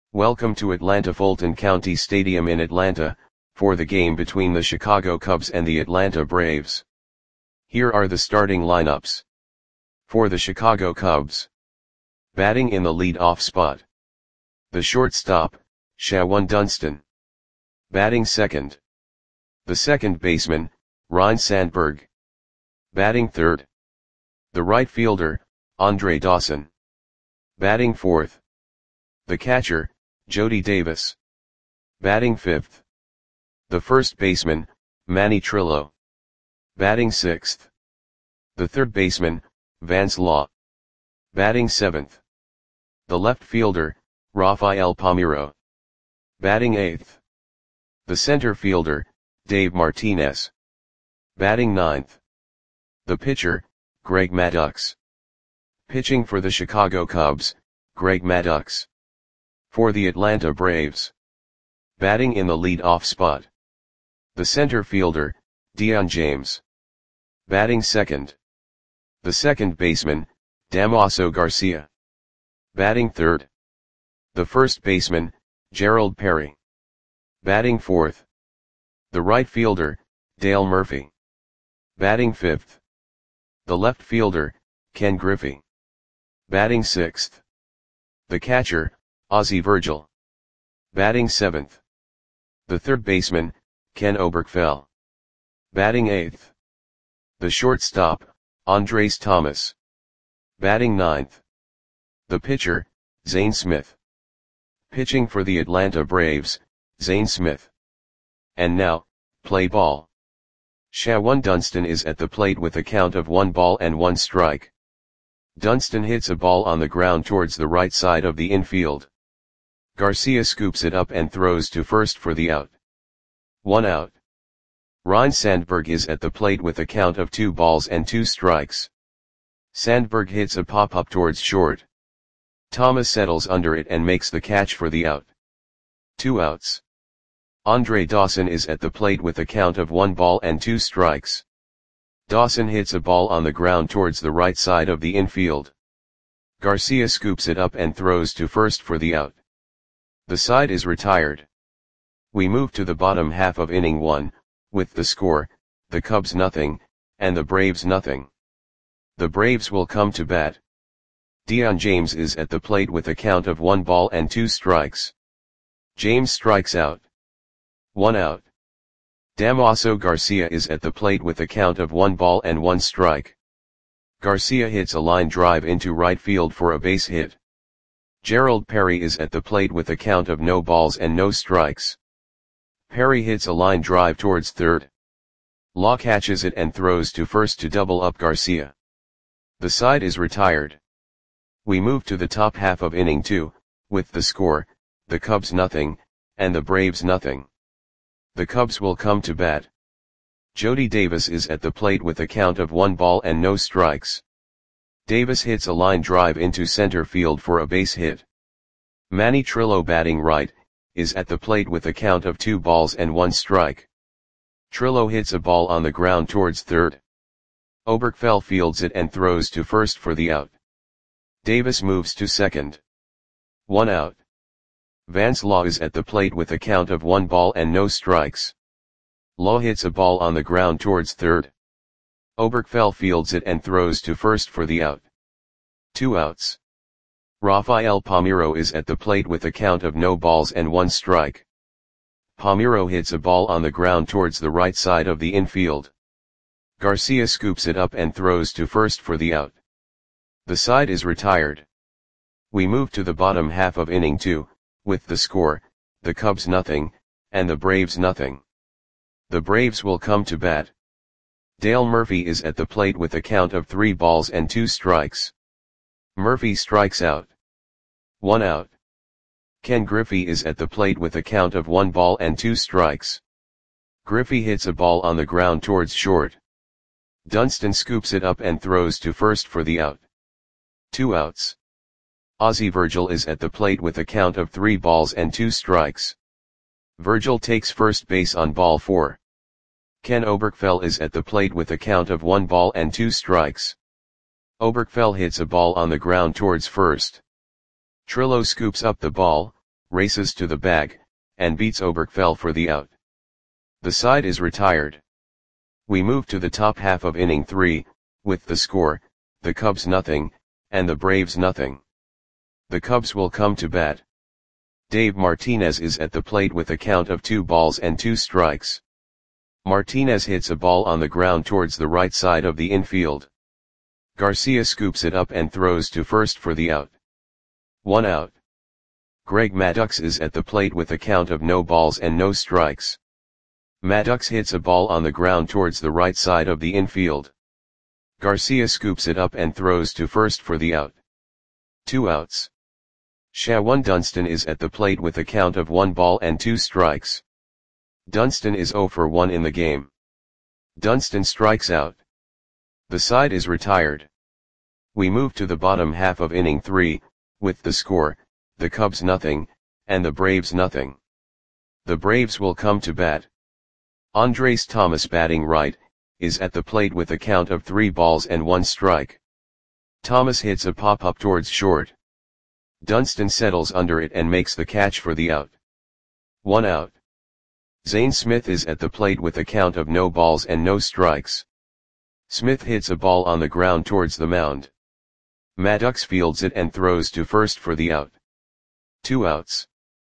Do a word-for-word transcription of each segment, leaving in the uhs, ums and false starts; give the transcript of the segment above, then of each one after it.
Welcome to Atlanta Fulton County Stadium in Atlanta, for the game between the Chicago Cubs and the Atlanta Braves. Here are the starting lineups. For the Chicago Cubs. Batting in the lead-off spot. The shortstop, Shawon Dunston. Batting second. The second baseman, Ryne Sandberg. Batting third. The right fielder, Andre Dawson. Batting fourth. The catcher, Jody Davis. Batting fifth. The first baseman, Manny Trillo. Batting sixth. The third baseman, Vance Law. Batting seventh. The left fielder, Rafael Palmeiro. Batting eighth. The center fielder, Dave Martinez. Batting ninth. The pitcher, Greg Maddux. Pitching for the Chicago Cubs, Greg Maddux. For the Atlanta Braves. Batting in the lead-off spot. The center fielder, Dion James. Batting second. The second baseman, Damaso Garcia. Batting third. The first baseman, Gerald Perry. Batting fourth. The right fielder, Dale Murphy. Batting fifth. The left fielder, Ken Griffey. Batting sixth. The catcher, Ozzie Virgil. Batting seventh. The third baseman, Ken Oberkfell. Batting eighth. The shortstop, Andres Thomas. Batting ninth. The pitcher, Zane Smith. Pitching for the Atlanta Braves, Zane Smith. And now, play ball. Shawon Dunston is at the plate with a count of one ball and one strike. Dunston hits a ball on the ground towards the right side of the infield. Garcia scoops it up and throws to first for the out. One out. Ryne Sandberg is at the plate with a count of two balls and two strikes. Sandberg hits a pop-up towards short. Thomas settles under it and makes the catch for the out. Two outs. Andre Dawson is at the plate with a count of one ball and two strikes. Dawson hits a ball on the ground towards the right side of the infield. Garcia scoops it up and throws to first for the out. The side is retired. We move to the bottom half of inning one, with the score, the Cubs nothing, and the Braves nothing. The Braves will come to bat. Dion James is at the plate with a count of one ball and two strikes. James strikes out. One out. Damaso Garcia is at the plate with a count of one ball and one strike. Garcia hits a line drive into right field for a base hit. Gerald Perry is at the plate with a count of no balls and no strikes. Perry hits a line drive towards third. Law catches it and throws to first to double up Garcia. The side is retired. We move to the top half of inning two, with the score, the Cubs nothing, and the Braves nothing. The Cubs will come to bat. Jody Davis is at the plate with a count of one ball and no strikes. Davis hits a line drive into center field for a base hit. Manny Trillo, batting right, is at the plate with a count of two balls and one strike. Trillo hits a ball on the ground towards third. Oberkfell fields it and throws to first for the out. Davis moves to second. One out. Vance Law is at the plate with a count of one ball and no strikes. Law hits a ball on the ground towards third. Oberkfell fields it and throws to first for the out. Two outs. Rafael Palmeiro is at the plate with a count of no balls and one strike. Palmeiro hits a ball on the ground towards the right side of the infield. Garcia scoops it up and throws to first for the out. The side is retired. We move to the bottom half of inning two, with the score, the Cubs nothing, and the Braves nothing. The Braves will come to bat. Dale Murphy is at the plate with a count of three balls and two strikes. Murphy strikes out. One out. Ken Griffey is at the plate with a count of one ball and two strikes. Griffey hits a ball on the ground towards short. Dunston scoops it up and throws to first for the out. Two outs. Ozzie Virgil is at the plate with a count of three balls and two strikes. Virgil takes first base on ball four. Ken Oberkfell is at the plate with a count of one ball and two strikes. Oberkfell hits a ball on the ground towards first. Trillo scoops up the ball, races to the bag, and beats Oberkfell for the out. The side is retired. We move to the top half of inning three, with the score, the Cubs nothing, and the Braves nothing. The Cubs will come to bat. Dave Martinez is at the plate with a count of two balls and two strikes. Martinez hits a ball on the ground towards the right side of the infield. Garcia scoops it up and throws to first for the out. One out. Greg Maddux is at the plate with a count of no balls and no strikes. Maddux hits a ball on the ground towards the right side of the infield. Garcia scoops it up and throws to first for the out. Two outs. Shawan Dunston is at the plate with a count of one ball and two strikes. Dunston is oh for one in the game. Dunston strikes out. The side is retired. We move to the bottom half of inning three, with the score, the Cubs nothing, and the Braves nothing. The Braves will come to bat. Andres Thomas, batting right, is at the plate with a count of three balls and one strike. Thomas hits a pop-up towards short. Dunston settles under it and makes the catch for the out. One out. Zane Smith is at the plate with a count of no balls and no strikes. Smith hits a ball on the ground towards the mound. Maddux fields it and throws to first for the out. Two outs.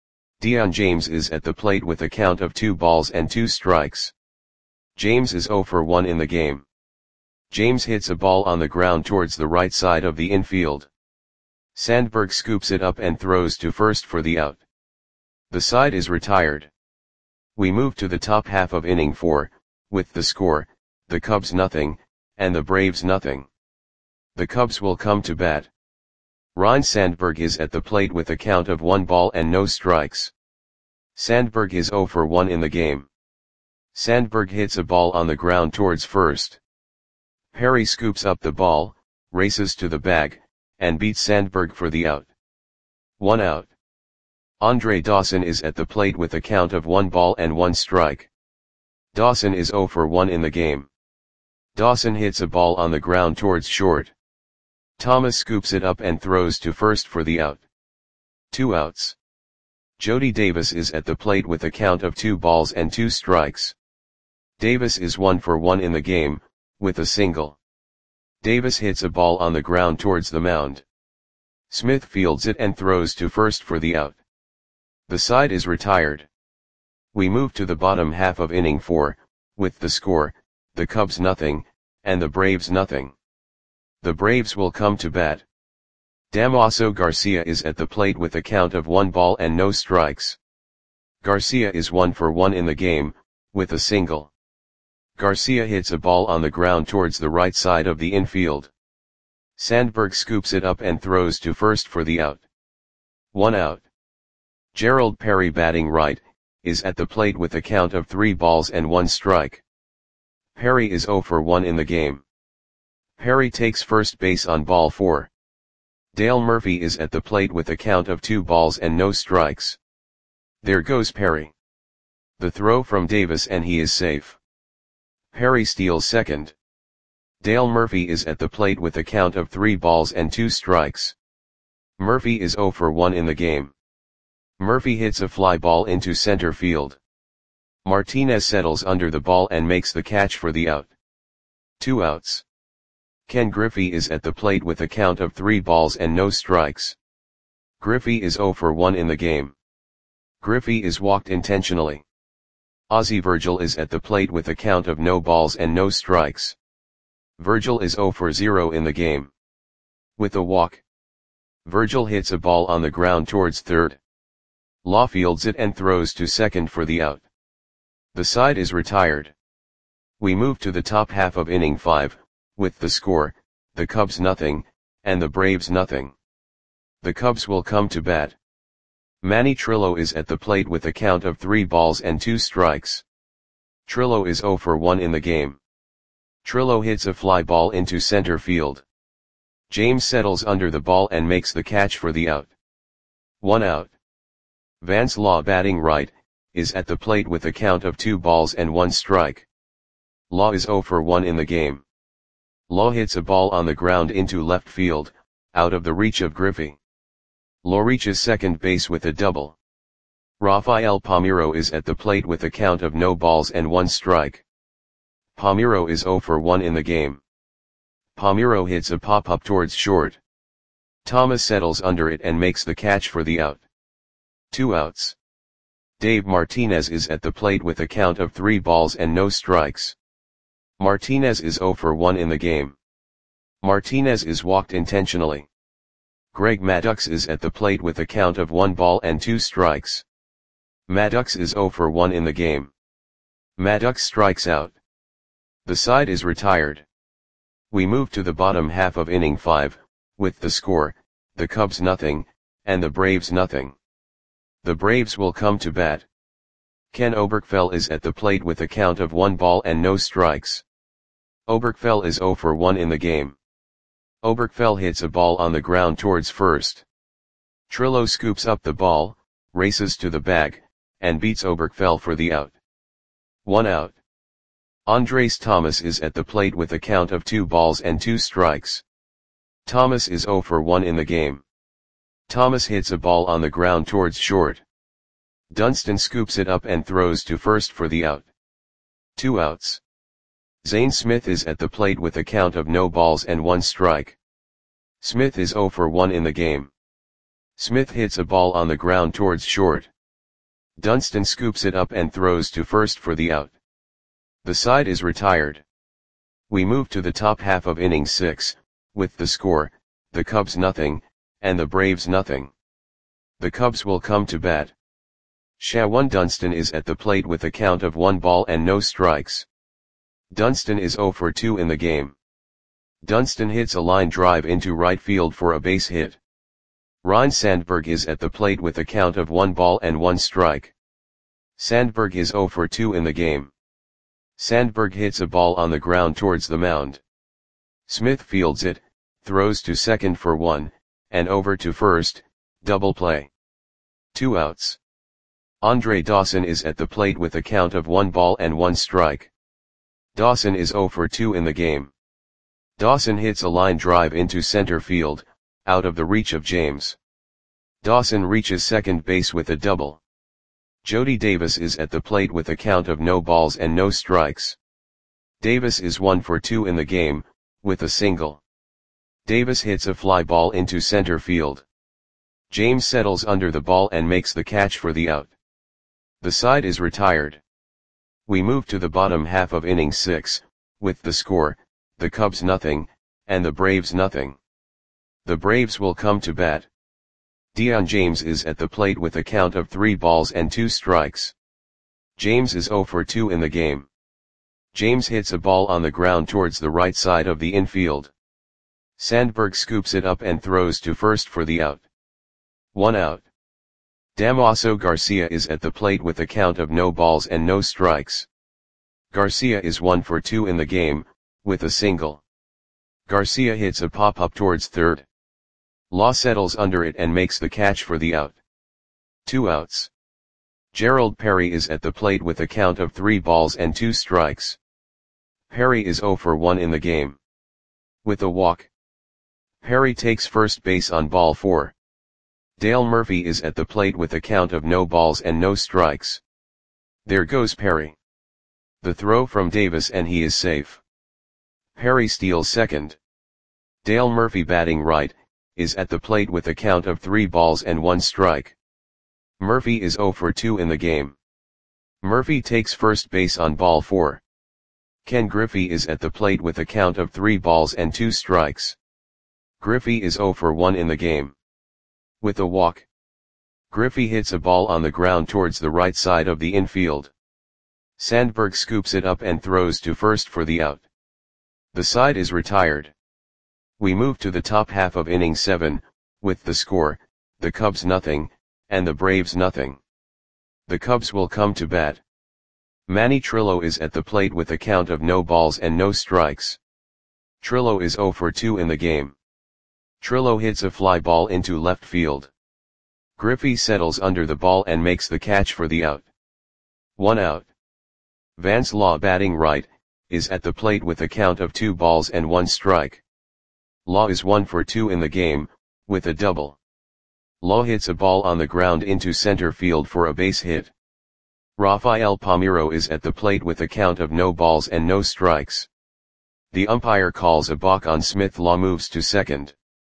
Dion James is at the plate with a count of two balls and two strikes. James is oh for one in the game. James hits a ball on the ground towards the right side of the infield. Sandberg scoops it up and throws to first for the out. The side is retired. We move to the top half of inning four, with the score, the Cubs nothing, and the Braves nothing. The Cubs will come to bat. Ryne Sandberg is at the plate with a count of one ball and no strikes. Sandberg is oh for one in the game. Sandberg hits a ball on the ground towards first. Perry scoops up the ball, races to the bag, and beats Sandberg for the out. One out. Andre Dawson is at the plate with a count of one ball and one strike. Dawson is oh for one in the game. Dawson hits a ball on the ground towards short. Thomas scoops it up and throws to first for the out. Two outs. Jody Davis is at the plate with a count of two balls and two strikes. Davis is one for one in the game, with a single. Davis hits a ball on the ground towards the mound. Smith fields it and throws to first for the out. The side is retired. We move to the bottom half of inning four, with the score, the Cubs nothing, and the Braves nothing. The Braves will come to bat. Damaso Garcia is at the plate with a count of one ball and no strikes. Garcia is one for one in the game, with a single. Garcia hits a ball on the ground towards the right side of the infield. Sandberg scoops it up and throws to first for the out. One out. Gerald Perry, batting right, is at the plate with a count of three balls and one strike. Perry is oh for one in the game. Perry takes first base on ball four. Dale Murphy is at the plate with a count of two balls and no strikes. There goes Perry. The throw from Davis and he is safe. Perry steals second. Dale Murphy is at the plate with a count of three balls and two strikes. Murphy is oh for one in the game. Murphy hits a fly ball into center field. Martinez settles under the ball and makes the catch for the out. Two outs. Ken Griffey is at the plate with a count of three balls and no strikes. Griffey is oh for one in the game. Griffey is walked intentionally. Ozzie Virgil is at the plate with a count of no balls and no strikes. Virgil is oh for zero in the game. With a walk. Virgil hits a ball on the ground towards third. Law fields it and throws to second for the out. The side is retired. We move to the top half of inning five, with the score, the Cubs nothing, and the Braves nothing. The Cubs will come to bat. Manny Trillo is at the plate with a count of three balls and two strikes. Trillo is oh for one in the game. Trillo hits a fly ball into center field. James settles under the ball and makes the catch for the out. One out. Vance Law, batting right, is at the plate with a count of two balls and one strike. Law is oh for one in the game. Law hits a ball on the ground into left field, out of the reach of Griffey. Law reaches second base with a double. Rafael Palmeiro is at the plate with a count of no balls and one strike. Palmeiro is zero for one in the game. Palmeiro hits a pop-up towards short. Thomas settles under it and makes the catch for the out. Two outs. Dave Martinez is at the plate with a count of three balls and no strikes. Martinez is zero for one in the game. Martinez is walked intentionally. Greg Maddux is at the plate with a count of one ball and two strikes. Maddux is zero for one in the game. Maddux strikes out. The side is retired. We move to the bottom half of inning five, with the score, the Cubs nothing, and the Braves nothing. The Braves will come to bat. Ken Oberkfell is at the plate with a count of one ball and no strikes. Oberkfell is zero for one in the game. Oberkfell hits a ball on the ground towards first. Trillo scoops up the ball, races to the bag, and beats Oberkfell for the out. One out. Andres Thomas is at the plate with a count of two balls and two strikes. Thomas is zero for one in the game. Thomas hits a ball on the ground towards short. Dunston scoops it up and throws to first for the out. Two outs. Zane Smith is at the plate with a count of no balls and one strike. Smith is zero for one in the game. Smith hits a ball on the ground towards short. Dunston scoops it up and throws to first for the out. The side is retired. We move to the top half of inning six, with the score, the Cubs nothing, and the Braves nothing. The Cubs will come to bat. Shawan Dunston is at the plate with a count of one ball and no strikes. Dunston is zero for two in the game. Dunston hits a line drive into right field for a base hit. Ryne Sandberg is at the plate with a count of one ball and one strike. Sandberg is zero for two in the game. Sandberg hits a ball on the ground towards the mound. Smith fields it, throws to second for one, and over to first, double play. Two outs. Andre Dawson is at the plate with a count of one ball and one strike. Dawson is zero for two in the game. Dawson hits a line drive into center field, out of the reach of James. Dawson reaches second base with a double. Jody Davis is at the plate with a count of no balls and no strikes. Davis is one for two in the game, with a single. Davis hits a fly ball into center field. James settles under the ball and makes the catch for the out. The side is retired. We move to the bottom half of inning six, with the score, the Cubs nothing, and the Braves nothing. The Braves will come to bat. Dion James is at the plate with a count of three balls and two strikes. James is zero for two in the game. James hits a ball on the ground towards the right side of the infield. Sandberg scoops it up and throws to first for the out. One out. Damaso Garcia is at the plate with a count of no balls and no strikes. Garcia is one for two in the game, with a single. Garcia hits a pop-up towards third. Law settles under it and makes the catch for the out. Two outs. Gerald Perry is at the plate with a count of three balls and two strikes. Perry is zero for one in the game. With a walk. Perry takes first base on ball four. Dale Murphy is at the plate with a count of no balls and no strikes. There goes Perry. The throw from Davis and he is safe. Perry steals second. Dale Murphy batting right, is at the plate with a count of three balls and one strike. Murphy is zero for two in the game. Murphy takes first base on ball four. Ken Griffey is at the plate with a count of three balls and two strikes. Griffey is zero for one in the game. With a walk. Griffey hits a ball on the ground towards the right side of the infield. Sandberg scoops it up and throws to first for the out. The side is retired. We move to the top half of inning seven, with the score, the Cubs nothing, and the Braves nothing. The Cubs will come to bat. Manny Trillo is at the plate with a count of no balls and no strikes. Trillo is zero for two in the game. Trillo hits a fly ball into left field. Griffey settles under the ball and makes the catch for the out. One out. Vance Law batting right, is at the plate with a count of two balls and one strike. Law is one for two in the game, with a double. Law hits a ball on the ground into center field for a base hit. Rafael Palmeiro is at the plate with a count of no balls and no strikes. The umpire calls a balk on Smith. Law moves to second.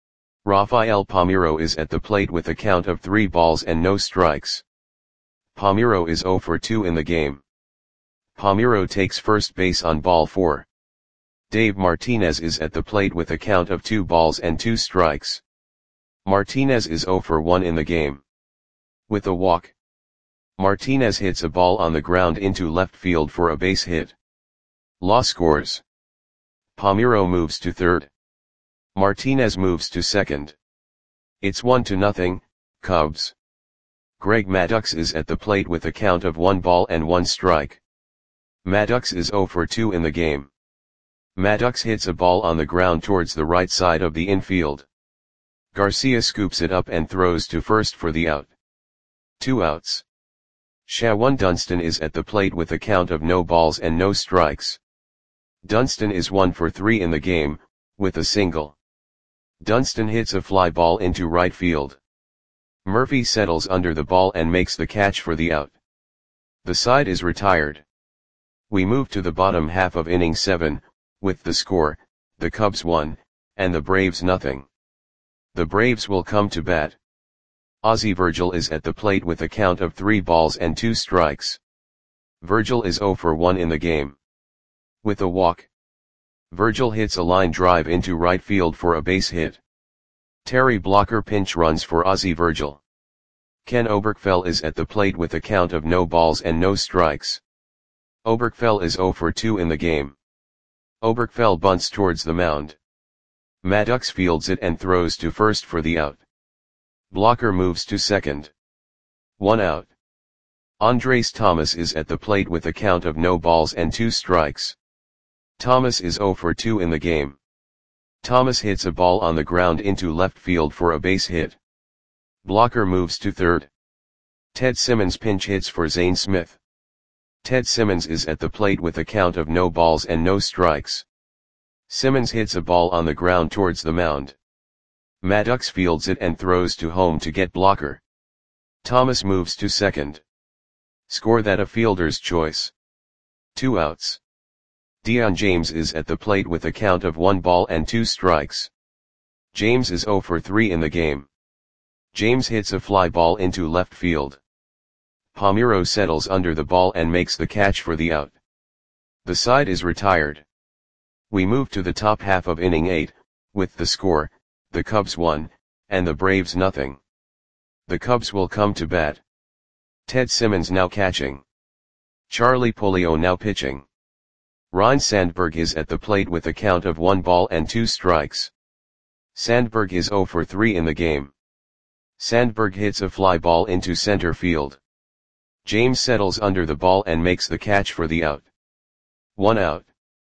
Rafael Palmeiro is at the plate with a count of three balls and no strikes. Palmeiro is zero for two in the game. Palmeiro takes first base on ball four. Dave Martinez is at the plate with a count of two balls and two strikes. Martinez is zero for one in the game. With a walk, Martinez hits a ball on the ground into left field for a base hit. Law scores. Palmeiro moves to third. Martinez moves to second. It's one to nothing, Cubs. Greg Maddux is at the plate with a count of one ball and one strike. Maddux is zero for two in the game. Maddux hits a ball on the ground towards the right side of the infield. Garcia scoops it up and throws to first for the out. Two outs. Shawan Dunston is at the plate with a count of no balls and no strikes. Dunston is one for three in the game, with a single. Dunston hits a fly ball into right field. Murphy settles under the ball and makes the catch for the out. The side is retired. We move to the bottom half of inning seven, with the score, the Cubs one, and the Braves nothing. The Braves will come to bat. Ozzie Virgil is at the plate with a count of three balls and two strikes. Virgil is zero for one in the game. With a walk, Virgil hits a line drive into right field for a base hit. Terry Blocker pinch runs for Ozzie Virgil. Ken Oberkfell is at the plate with a count of no balls and no strikes. Oberkfell is zero for two in the game. Oberkfell bunts towards the mound. Maddux fields it and throws to first for the out. Blocker moves to second. One out. Andres Thomas is at the plate with a count of no balls and two strikes. Thomas is zero for two in the game. Thomas hits a ball on the ground into left field for a base hit. Blocker moves to third. Ted Simmons pinch hits for Zane Smith. Ted Simmons is at the plate with a count of no balls and no strikes. Simmons hits a ball on the ground towards the mound. Maddux fields it and throws to home to get Blocker. Thomas moves to second. Score that a fielder's choice. Two outs. Dion James is at the plate with a count of one ball and two strikes. James is zero for three in the game. James hits a fly ball into left field. Palmeiro settles under the ball and makes the catch for the out. The side is retired. We move to the top half of inning eight, with the score, the Cubs one, and the Braves nothing. The Cubs will come to bat. Ted Simmons now catching. Charlie Polio now pitching. Ryne Sandberg is at the plate with a count of one ball and two strikes. Sandberg is zero for three in the game. Sandberg hits a fly ball into center field. James settles under the ball and makes the catch for the out. One out.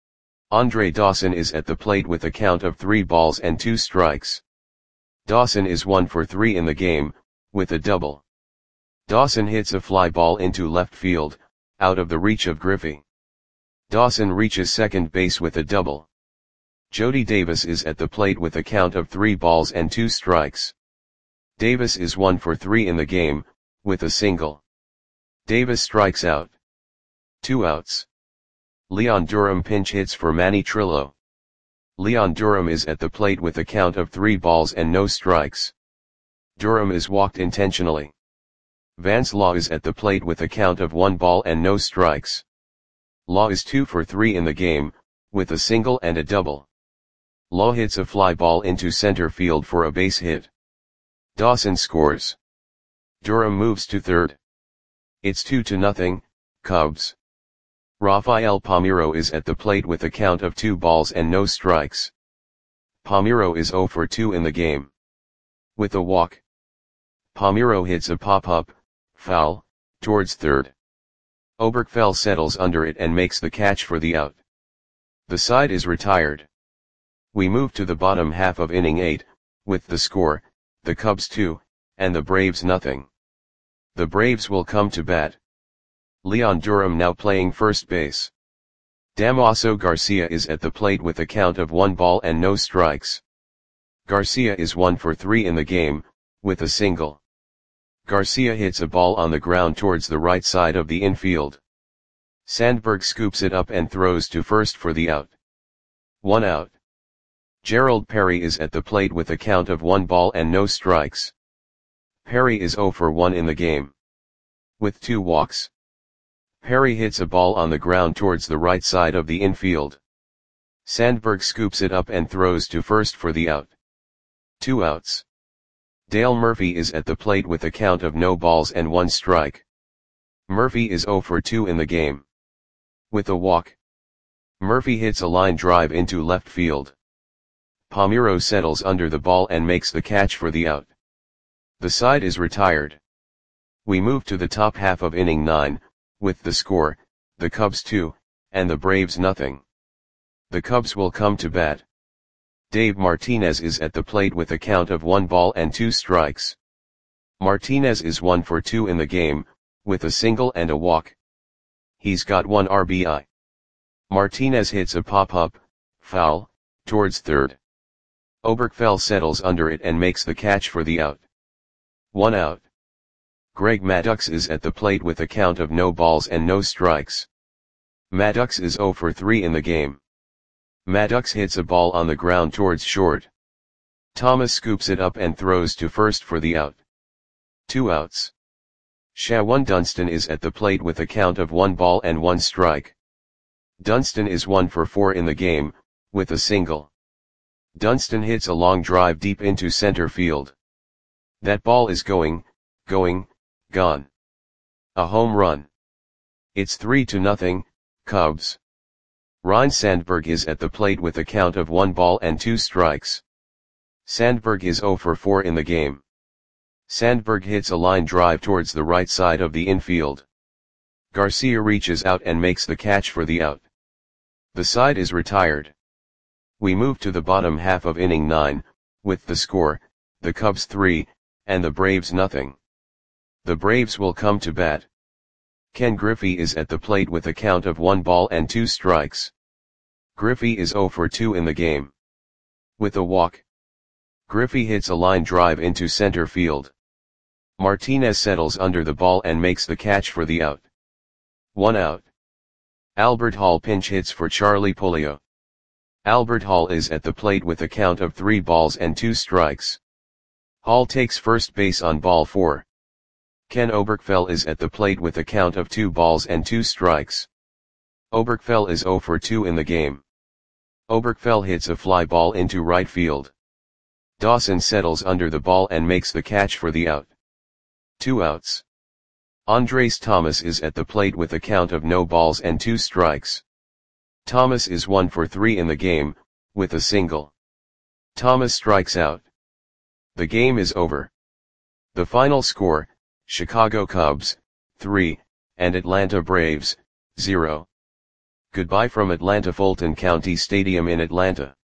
Andre Dawson is at the plate with a count of three balls and two strikes. Dawson is one for three in the game, with a double. Dawson hits a fly ball into left field, out of the reach of Griffey. Dawson reaches second base with a double. Jody Davis is at the plate with a count of three balls and two strikes. Davis is one for three in the game, with a single. Davis strikes out. Two outs. Leon Durham pinch hits for Manny Trillo. Leon Durham is at the plate with a count of three balls and no strikes. Durham is walked intentionally. Vance Law is at the plate with a count of one ball and no strikes. Law is two for three in the game, with a single and a double. Law hits a fly ball into center field for a base hit. Dawson scores. Durham moves to third. It's two to nothing, Cubs. Rafael Palmeiro is at the plate with a count of two balls and no strikes. Palmeiro is zero for two in the game. With a walk, Palmeiro hits a pop-up, foul, towards third. Oberkfell settles under it and makes the catch for the out. The side is retired. We move to the bottom half of inning eight, with the score, the Cubs two, and the Braves nothing. The Braves will come to bat. Leon Durham now playing first base. Damaso Garcia is at the plate with a count of one ball and no strikes. Garcia is one for three in the game, with a single. Garcia hits a ball on the ground towards the right side of the infield. Sandberg scoops it up and throws to first for the out. One out. Gerald Perry is at the plate with a count of one ball and no strikes. Perry is zero for one in the game. With two walks. Perry hits a ball on the ground towards the right side of the infield. Sandberg scoops it up and throws to first for the out. Two outs. Dale Murphy is at the plate with a count of no balls and one strike. Murphy is zero for two in the game. With a walk. Murphy hits a line drive into left field. Palmeiro settles under the ball and makes the catch for the out. The side is retired. We move to the top half of inning nine, with the score, the Cubs two, and the Braves nothing. The Cubs will come to bat. Dave Martinez is at the plate with a count of one ball and two strikes. Martinez is one for two in the game, with a single and a walk. He's got one R B I. Martinez hits a pop-up, foul, towards third. Oberkfell settles under it and makes the catch for the out. One out. Greg Maddux is at the plate with a count of no balls and no strikes. Maddux is zero for three in the game. Maddux hits a ball on the ground towards short. Thomas scoops it up and throws to first for the out. Two outs. Shawan Dunston is at the plate with a count of one ball and one strike. Dunston is one for four in the game, with a single. Dunston hits a long drive deep into center field. That ball is going, going, gone. A home run. It's three to nothing, Cubs. Ryne Sandberg is at the plate with a count of one ball and two strikes. Sandberg is zero for four in the game. Sandberg hits a line drive towards the right side of the infield. Garcia reaches out and makes the catch for the out. The side is retired. We move to the bottom half of inning nine, with the score, the Cubs three, and the Braves nothing. The Braves will come to bat. Ken Griffey is at the plate with a count of one ball and two strikes. Griffey is zero for two in the game. With a walk. Griffey hits a line drive into center field. Martinez settles under the ball and makes the catch for the out. One out. Albert Hall pinch hits for Charlie Pulido. Albert Hall is at the plate with a count of three balls and two strikes. Hall takes first base on ball four. Ken Oberkfell is at the plate with a count of two balls and two strikes. Oberkfell is zero for two in the game. Oberkfell hits a fly ball into right field. Dawson settles under the ball and makes the catch for the out. Two outs. Andres Thomas is at the plate with a count of no balls and two strikes. Thomas is one for three in the game, with a single. Thomas strikes out. The game is over. The final score, Chicago Cubs, three, and Atlanta Braves, zero. Goodbye from Atlanta Fulton County Stadium in Atlanta.